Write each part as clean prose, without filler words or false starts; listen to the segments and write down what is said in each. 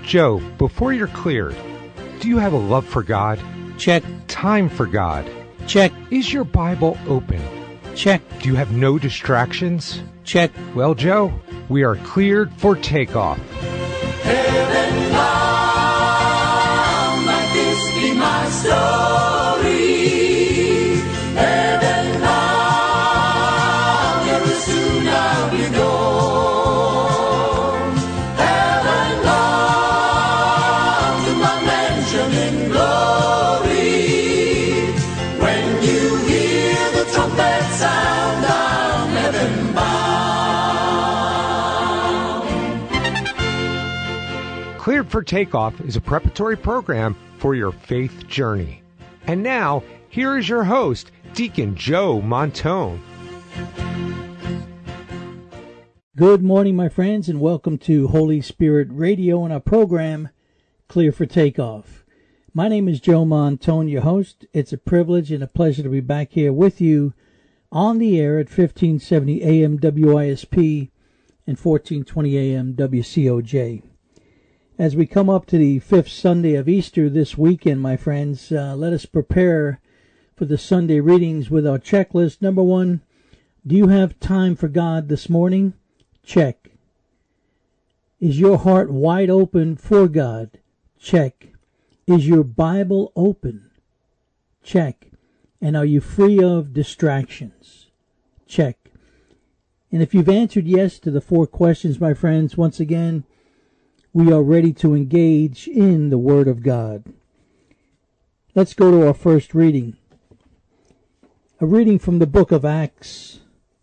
Joe, before you're cleared, do you have a love for God? Check. Time for God? Check. Is your Bible open? Check. Do you have no distractions? Check. Well, Joe, we are cleared for takeoff. Heaven bound, might this be my story? Heaven bound, very soon I'll be gone. Heaven bound, to my mansion in glory. When you hear the trumpet sound, I'm heaven bound. Cleared for Takeoff is a preparatory program for your faith journey. And now, here is your host, Deacon Joe Montone. Good morning, my friends, and welcome to Holy Spirit Radio and our program, Clear for Takeoff. My name is Joe Montone, your host. It's a privilege and a pleasure to be back here with you on the air at 1570 AM WISP and 1420 AM WCOJ. As we come up to the fifth Sunday of Easter this weekend, my friends, let us prepare for the Sunday readings with our checklist. Number one, do you have time for God this morning? Check. Is your heart wide open for God? Check. Is your Bible open? Check. And are you free of distractions? Check. And if you've answered yes to the four questions, my friends, once again, we are ready to engage in the Word of God. Let's go to our first reading. A reading from the book of Acts,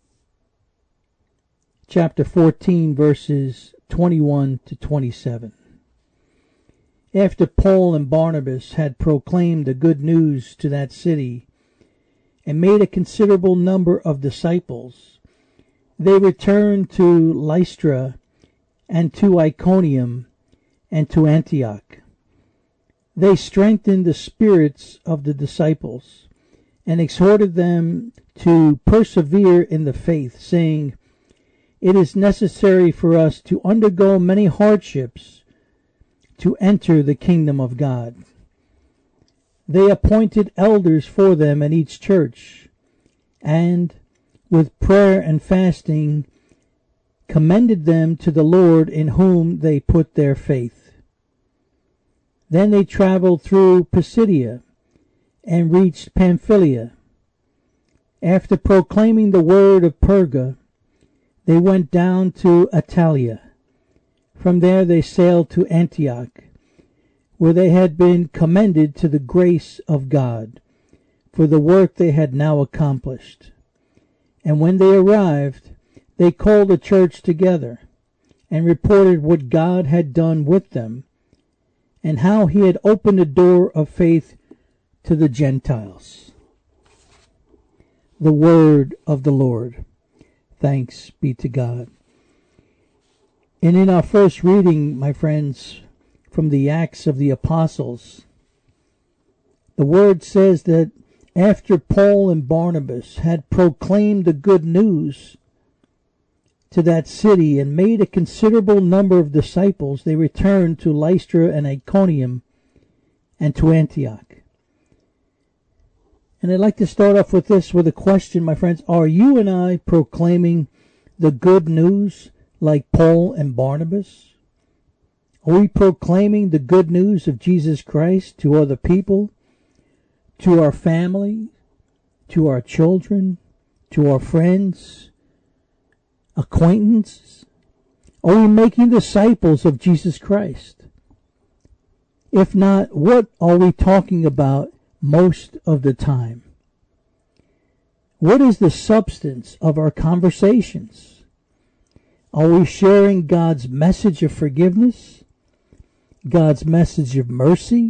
chapter 14, verses 21 to 27. After Paul and Barnabas had proclaimed the good news to that city and made a considerable number of disciples, they returned to Lystra and to Iconium and to Antioch. They strengthened the spirits of the disciples and exhorted them to persevere in the faith, saying, "It is necessary for us to undergo many hardships to enter the kingdom of God." They appointed elders for them in each church, and with prayer and fasting commended them to the Lord in whom they put their faith. Then they traveled through Pisidia and reached Pamphylia. After proclaiming the word of Perga, they went down to Attalia. From there they sailed to Antioch, where they had been commended to the grace of God for the work they had now accomplished. And when they arrived, they called the church together and reported what God had done with them and how he had opened the door of faith to the Gentiles. The word of the Lord. Thanks be to God. And in our first reading, my friends, from the Acts of the Apostles, the word says that after Paul and Barnabas had proclaimed the good news to that city and made a considerable number of disciples, they returned to Lystra and Iconium and to Antioch. And I'd like to start off with this, with a question, my friends. Are you and I proclaiming the good news like Paul and Barnabas? Are we proclaiming the good news of Jesus Christ to other people, to our family, to our children, to our friends, acquaintances? Are we making disciples of Jesus Christ? If not, what are we talking about most of the time? What is the substance of our conversations? Are we sharing God's message of forgiveness? God's message of mercy?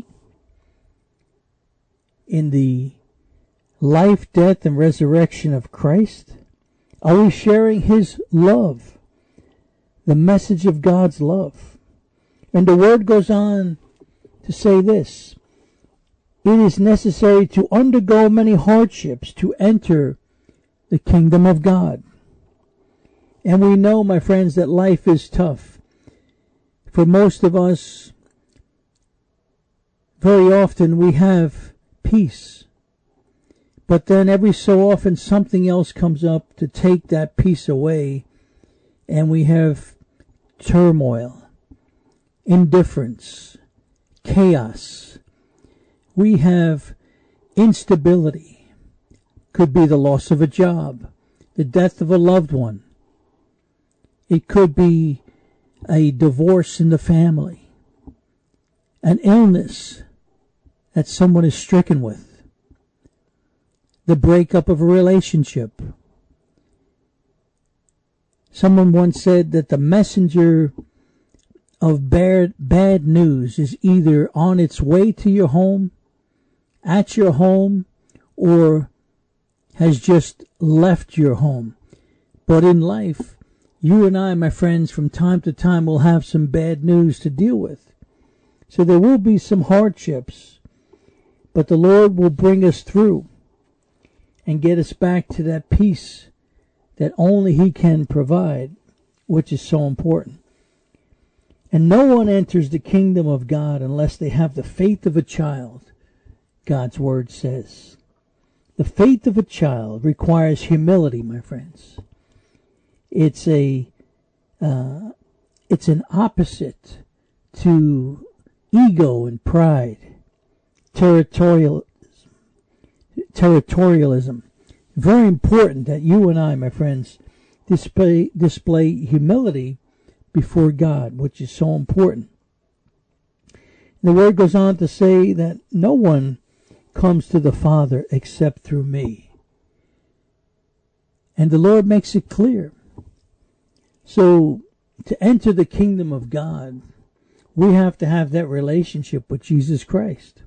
In the life, death, and resurrection of Christ? Are we sharing his love? The message of God's love? And the word goes on to say this: it is necessary to undergo many hardships to enter the kingdom of God. And we know, my friends, that life is tough. For most of us, very often we have peace, but then every so often something else comes up to take that peace away, and we have turmoil, indifference, chaos. We have instability. Could be the loss of a job, the death of a loved one. It could be a divorce in the family, an illness that someone is stricken with, the breakup of a relationship. Someone once said that the messenger of bad news is either on its way to your home, at your home, or has just left your home. But in life, you and I, my friends, from time to time will have some bad news to deal with. So there will be some hardships, but the Lord will bring us through and get us back to that peace that only He can provide, which is so important. And no one enters the kingdom of God unless they have the faith of a child, God's word says. The faith of a child requires humility, my friends. It's an opposite to ego and pride, territorialism. Very important that you and I, my friends, display humility before God, which is so important. The word goes on to say that no one comes to the Father except through me. And the Lord makes it clear. So, to enter the kingdom of God, we have to have that relationship with Jesus Christ.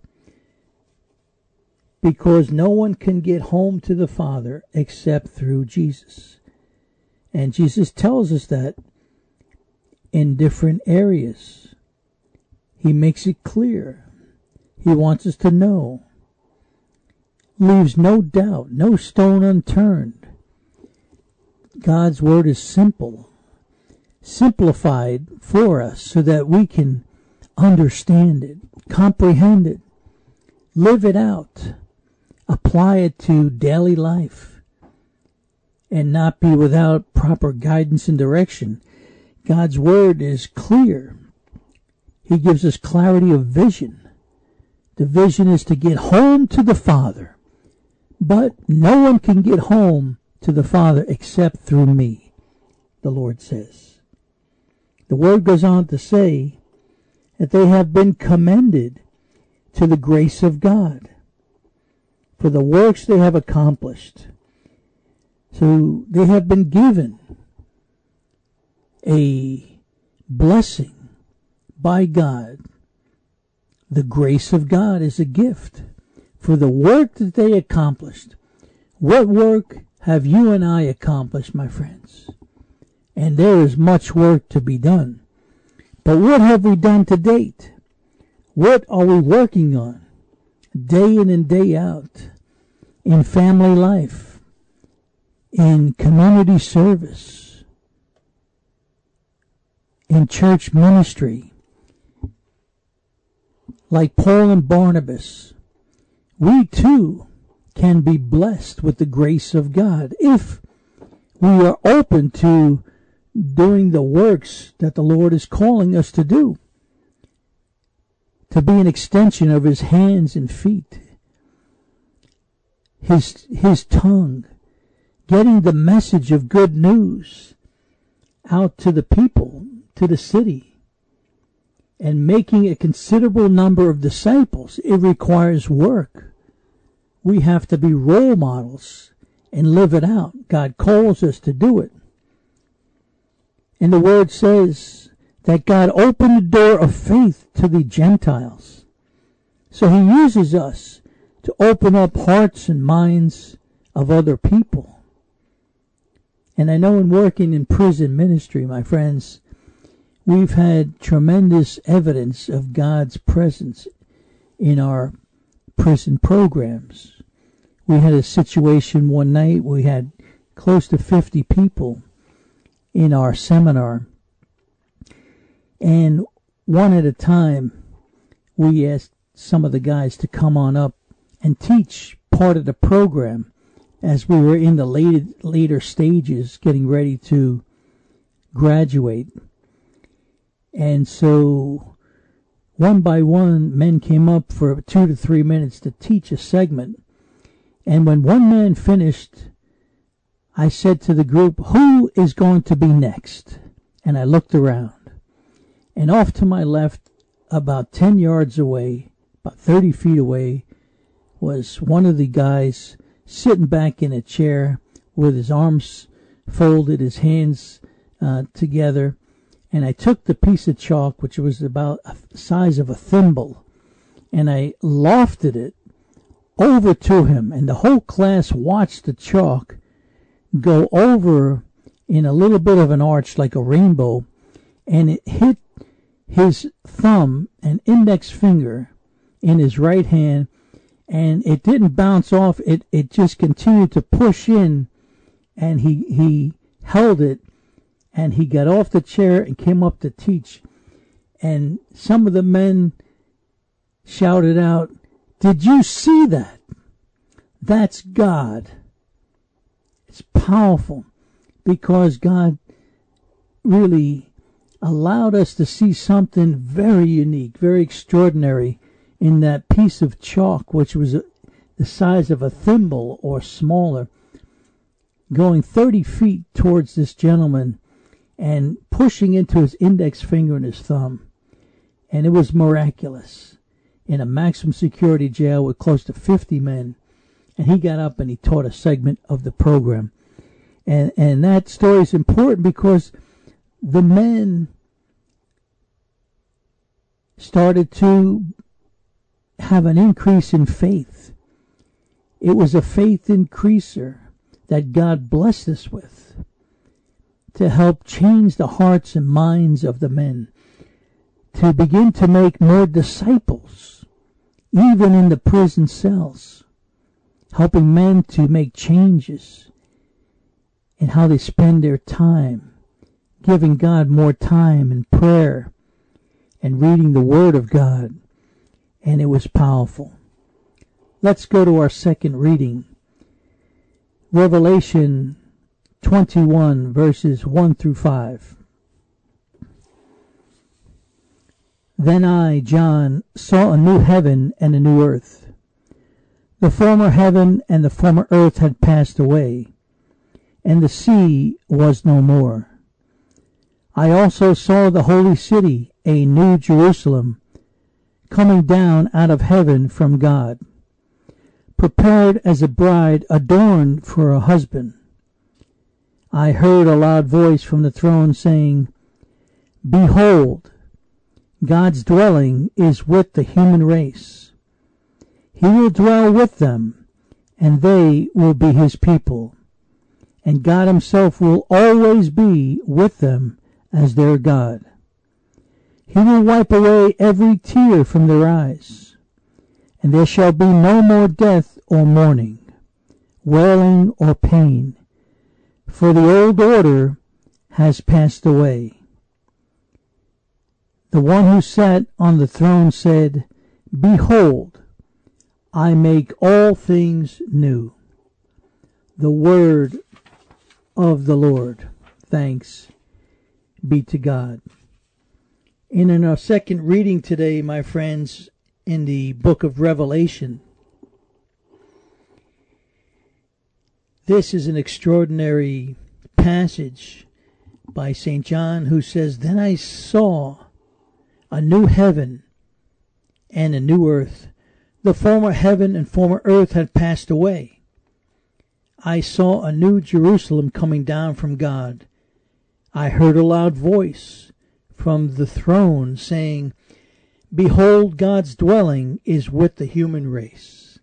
Because no one can get home to the Father except through Jesus. And Jesus tells us that in different areas. He makes it clear. He wants us to know. Leaves no doubt, no stone unturned. God's word is simple, simplified for us so that we can understand it, comprehend it, live it out, apply it to daily life, and not be without proper guidance and direction. God's word is clear. He gives us clarity of vision. The vision is to get home to the Father. But no one can get home to the Father except through me, the Lord says. The word goes on to say that they have been commended to the grace of God for the works they have accomplished. So they have been given a blessing by God. The grace of God is a gift for the work that they accomplished. What work have you and I accomplished, my friends? And there is much work to be done. But what have we done to date? What are we working on day in and day out in family life, in community service, in church ministry? Like Paul and Barnabas, we too can be blessed with the grace of God if we are open to doing the works that the Lord is calling us to do, to be an extension of His hands and feet, His tongue, getting the message of good news out to the people, to the city, and making a considerable number of disciples. It requires work. We have to be role models and live it out. God calls us to do it. And the word says that God opened the door of faith to the Gentiles. So He uses us to open up hearts and minds of other people. And I know in working in prison ministry, my friends, we've had tremendous evidence of God's presence in our prison programs. We had a situation one night, we had close to 50 people in our seminar, and one at a time we asked some of the guys to come on up and teach part of the program as we were in the later stages getting ready to graduate. And so one by one, men came up for 2 to 3 minutes to teach a segment. And when one man finished, I said to the group, who is going to be next? And I looked around. And off to my left, about 10 yards away, about 30 feet away, was one of the guys sitting back in a chair with his arms folded, his hands together. And I took the piece of chalk, which was about the size of a thimble, and I lofted it over to him. And the whole class watched the chalk go over in a little bit of an arch like a rainbow, and it hit his thumb and index finger in his right hand, and it didn't bounce off. It just continued to push in, and he held it, and he got off the chair and came up to teach. And some of the men shouted out, "Did you see that? That's God." It's powerful because God really allowed us to see something very unique, very extraordinary in that piece of chalk, which was the size of a thimble or smaller, going 30 feet towards this gentleman and pushing into his index finger and his thumb. And it was miraculous. In a maximum security jail with close to 50 men. And he got up and he taught a segment of the program. And that story is important because the men started to have an increase in faith. It was a faith increaser that God blessed us with to help change the hearts and minds of the men, to begin to make more disciples, even in the prison cells, helping men to make changes in how they spend their time, giving God more time in prayer and reading the Word of God. And it was powerful. Let's go to our second reading. Revelation 21 verses 1 through 5. Then I, John, saw a new heaven and a new earth. The former heaven and the former earth had passed away, and the sea was no more. I also saw the holy city, a new Jerusalem, coming down out of heaven from God, prepared as a bride adorned for a husband. I heard a loud voice from the throne saying, "Behold, God's dwelling is with the human race. He will dwell with them, and they will be his people. And God himself will always be with them as their God. He will wipe away every tear from their eyes, and there shall be no more death or mourning, wailing or pain, for the old order has passed away." The one who sat on the throne said, "Behold, I make all things new." The word of the Lord. Thanks be to God. And in our second reading today, my friends, in the book of Revelation, this is an extraordinary passage by St. John, who says, "Then I saw a new heaven and a new earth. The former heaven and former earth had passed away. I saw a new Jerusalem coming down from God. I heard a loud voice from the throne saying, 'Behold, God's dwelling is with the human race.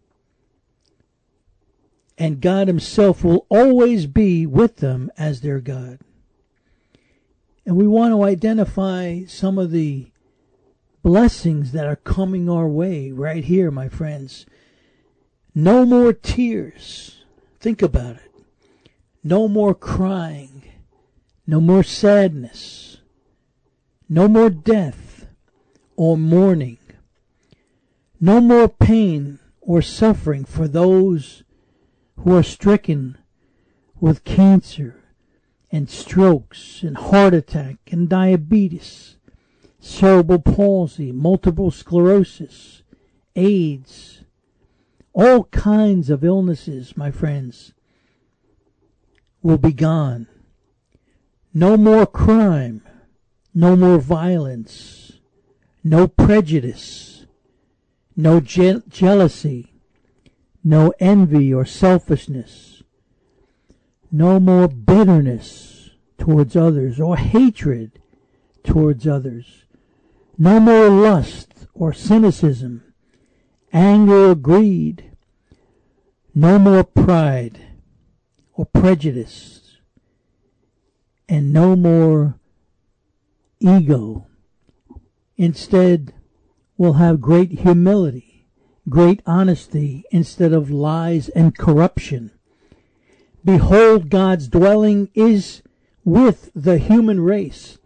And God himself will always be with them as their God.'" And we want to identify some of the blessings that are coming our way right here, my friends. No more tears. Think about it. No more crying. No more sadness. No more death or mourning. No more pain or suffering for those who are stricken with cancer and strokes and heart attack and diabetes, cerebral palsy, multiple sclerosis, AIDS, all kinds of illnesses, my friends, will be gone. No more crime, no more violence, no prejudice, no jealousy, no envy or selfishness, no more bitterness towards others or hatred towards others, no more lust or cynicism, anger or greed, no more pride or prejudice, and no more ego. Instead, we'll have great humility, great honesty instead of lies and corruption. Behold, God's dwelling is with the human race,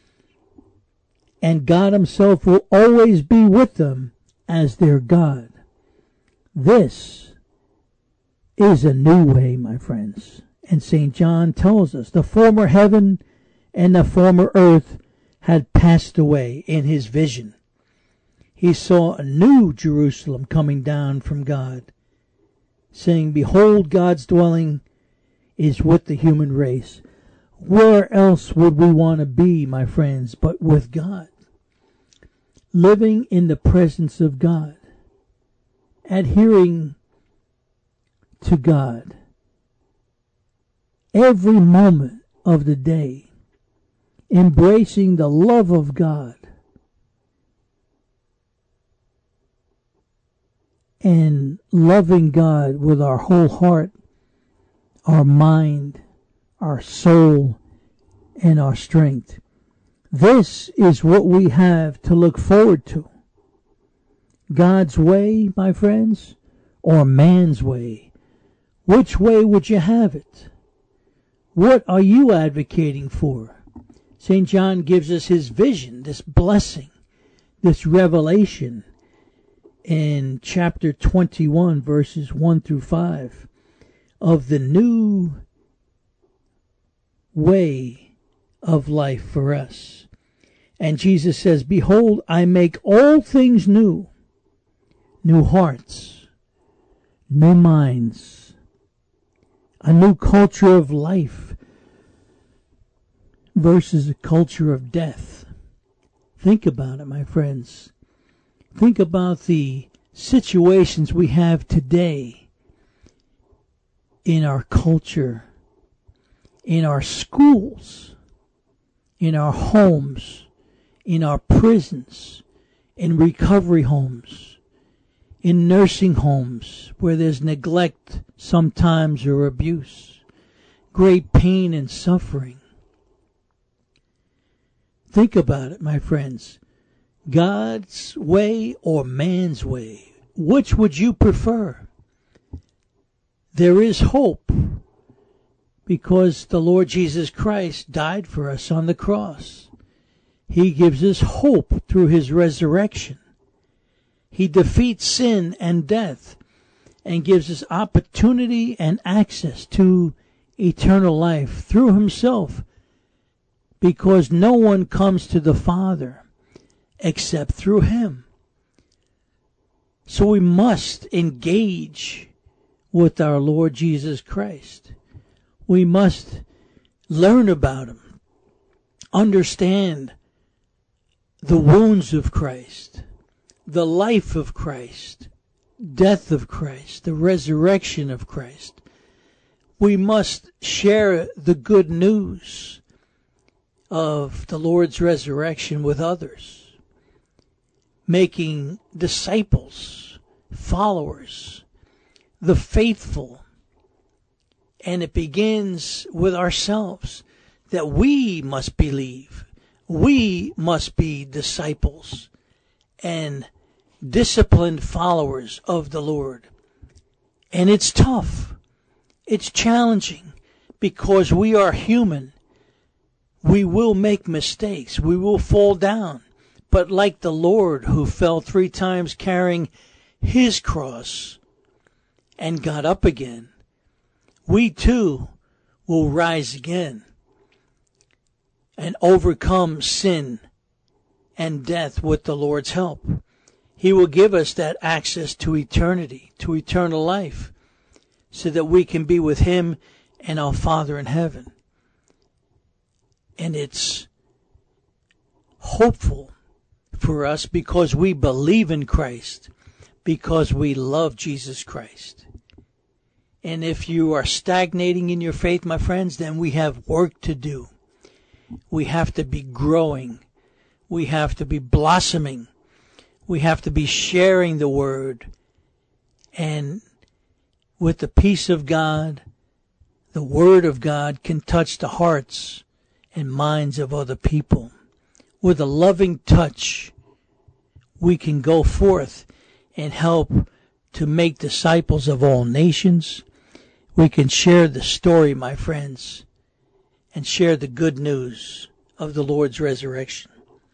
and God himself will always be with them as their God. This is a new way, my friends. And St. John tells us the former heaven and the former earth had passed away in his vision. He saw a new Jerusalem coming down from God, saying, behold, God's dwelling is with the human race. Where else would we want to be, my friends, but with God? Living in the presence of God, adhering to God every moment of the day, embracing the love of God, and loving God with our whole heart, our mind, our soul, and our strength. This is what we have to look forward to. God's way, my friends, or man's way? Which way would you have it? What are you advocating for? St. John gives us his vision, this blessing, this revelation in chapter 21, verses 1 through 5, of the new way of life for us. And Jesus says, behold, I make all things new. New hearts, new minds, a new culture of life versus a culture of death. Think about it, my friends. Think about the situations we have today in our culture, in our schools, in our homes, in our prisons, in recovery homes, in nursing homes where there's neglect sometimes or abuse, great pain and suffering. Think about it, my friends. God's way or man's way? Which would you prefer? There is hope because the Lord Jesus Christ died for us on the cross. He gives us hope through his resurrection. He defeats sin and death and gives us opportunity and access to eternal life through himself, because no one comes to the Father except through him. So we must engage with our Lord Jesus Christ. We must learn about him, understand the wounds of Christ, the life of Christ, death of Christ, the resurrection of Christ. We must share the good news of the Lord's resurrection with others, making disciples, followers, the faithful. And it begins with ourselves, that we must believe. We must be disciples and disciplined followers of the Lord. And it's tough. It's challenging because we are human. We will make mistakes. We will fall down. but like the Lord who fell 3 times carrying his cross and got up again, we too will rise again and overcome sin and death with the Lord's help. He will give us that access to eternity, to eternal life, so that we can be with him and our Father in heaven. And it's hopeful for us because we believe in Christ, because we love Jesus Christ. And if you are stagnating in your faith, my friends, then we have work to do. We have to be growing. We have to be blossoming. We have to be sharing the word. And with the peace of God, the word of God can touch the hearts and minds of other people. With a loving touch, we can go forth and help to make disciples of all nations. We can share the story, my friends, and share the good news of the Lord's resurrection.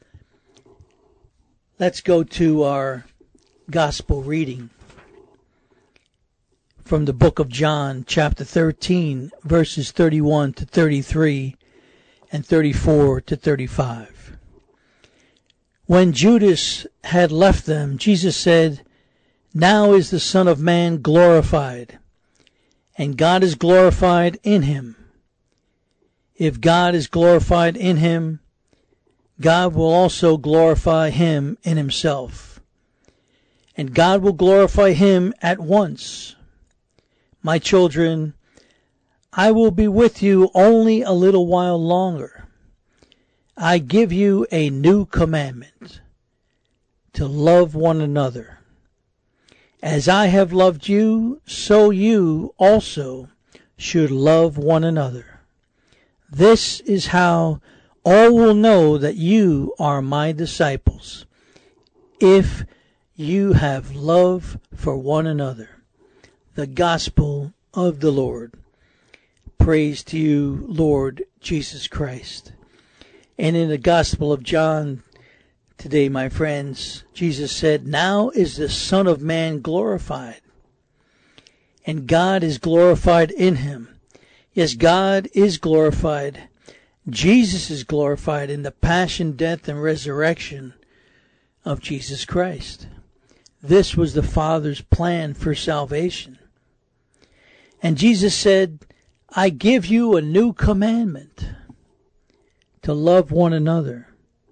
Let's go to our gospel reading from the book of John, chapter 13, verses 31 to 33 and 34 to 35. When Judas had left them, Jesus said, "Now is the Son of Man glorified, and God is glorified in him. If God is glorified in him, God will also glorify him in himself, and God will glorify him at once. My children, I will be with you only a little while longer. I give you a new commandment, to love one another. As I have loved you, so you also should love one another. This is how all will know that you are my disciples, if you have love for one another." The gospel of the Lord. Praise to you, Lord Jesus Christ. And in the Gospel of John today, my friends, Jesus said, "Now is the Son of Man glorified, and God is glorified in him." Yes, God is glorified. Jesus is glorified in the passion, death, and resurrection of Jesus Christ. This was the Father's plan for salvation. And Jesus said, "I give you a new commandment, to love one another.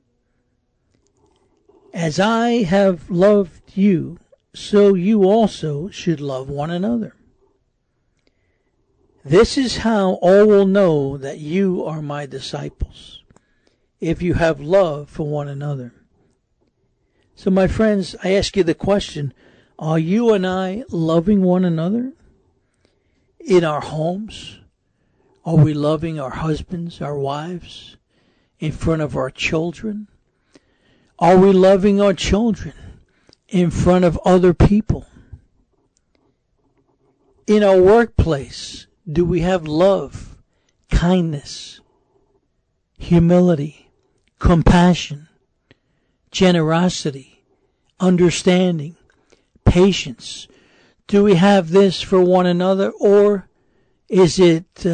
As I have loved you, so you also should love one another. This is how all will know that you are my disciples, if you have love for one another." So, my friends, I ask you the question, are you and I loving one another? In our homes, are we loving our husbands, our wives, in front of our children? Are we loving our children in front of other people? In our workplace, do we have love, kindness, humility, compassion, generosity, understanding, patience? Do we have this for one another, or is it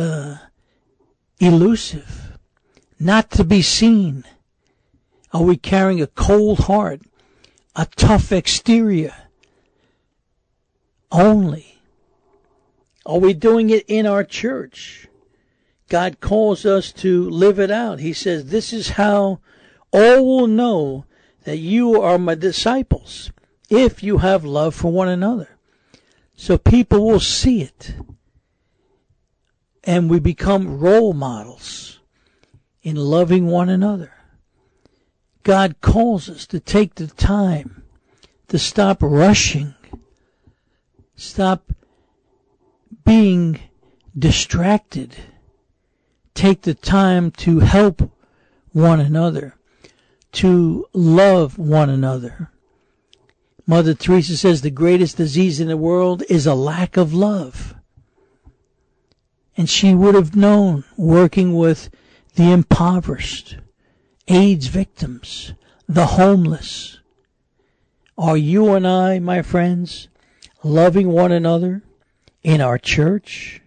elusive, not to be seen? Are we carrying a cold heart, a tough exterior only? Are we doing it in our church? God calls us to live it out. He says, "This is how all will know that you are my disciples, if you have love for one another." So people will see it, and we become role models in loving one another. God calls us to take the time to stop rushing, stop being distracted, take the time to help one another, to love one another. Mother Teresa says the greatest disease in the world is a lack of love. And she would have known, working with the impoverished, AIDS victims, the homeless? Are you and I, my friends, loving one another in our church?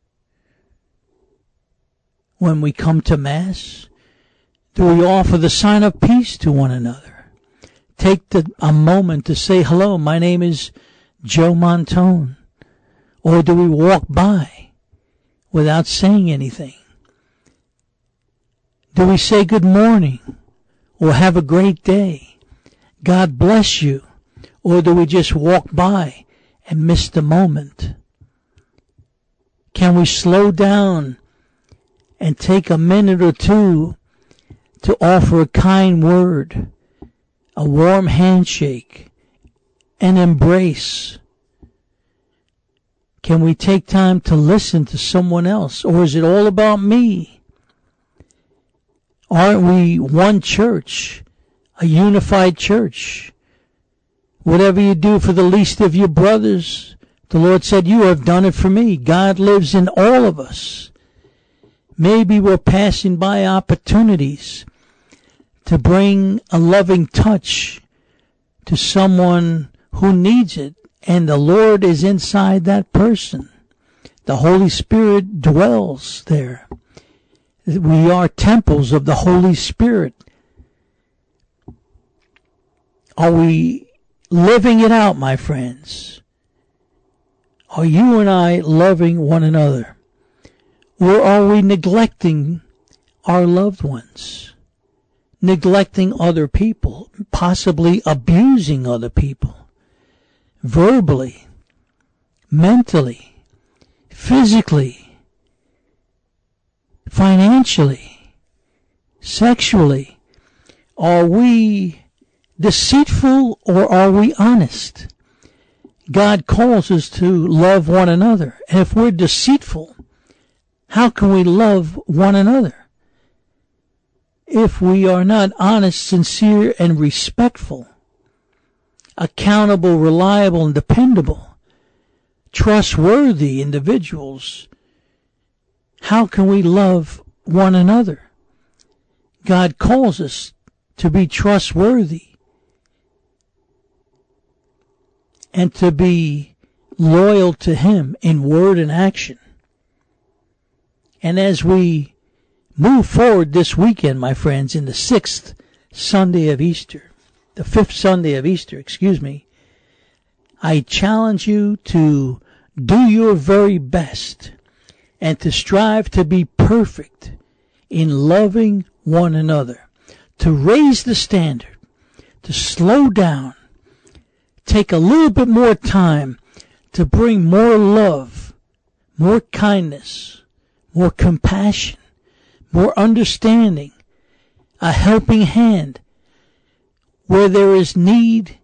When we come to Mass, do we offer the sign of peace to one another? Take a moment to say, hello, my name is Joe Montone. Or do we walk by without saying anything? Do we say good morning or have a great day? God bless you. Or do we just walk by and miss the moment? Can we slow down and take a minute or two to offer a kind word, a warm handshake, an embrace? Can we take time to listen to someone else? Or is it all about me? Aren't we one church, a unified church? Whatever you do for the least of your brothers, the Lord said, you have done it for me. God lives in all of us. Maybe we're passing by opportunities to bring a loving touch to someone who needs it, and the Lord is inside that person. The Holy Spirit dwells there. We are temples of the Holy Spirit. Are we living it out, my friends? Are you and I loving one another? Or are we neglecting our loved ones? Neglecting other people, possibly abusing other people, verbally, mentally, physically, financially, sexually? Are we deceitful or are we honest? God calls us to love one another. And if we're deceitful, how can we love one another? If we are not honest, sincere, and respectful, accountable, reliable, and dependable, trustworthy individuals, how can we love one another? God calls us to be trustworthy and to be loyal to Him in word and action. And as we move forward this weekend, my friends, in the 5th Sunday of Easter, I challenge you to do your very best and to strive to be perfect in loving one another, to raise the standard, to slow down, take a little bit more time to bring more love, more kindness, more compassion, more understanding, a helping hand. Where there is need,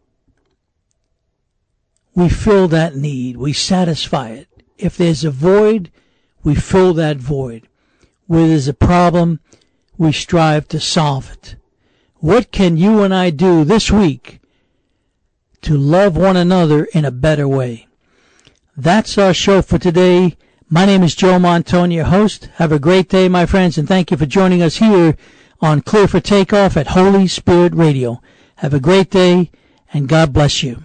we fill that need, we satisfy it. If there's a void, we fill that void. Where there's a problem, we strive to solve it. What can you and I do this week to love one another in a better way? That's our show for today. My name is Joe Montone, your host. Have a great day, my friends, and thank you for joining us here on Clear for Takeoff at Holy Spirit Radio. Have a great day, and God bless you.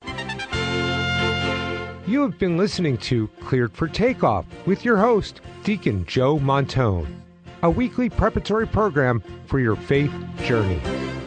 You have been listening to Cleared for Takeoff with your host, Deacon Joe Montone, a weekly preparatory program for your faith journey.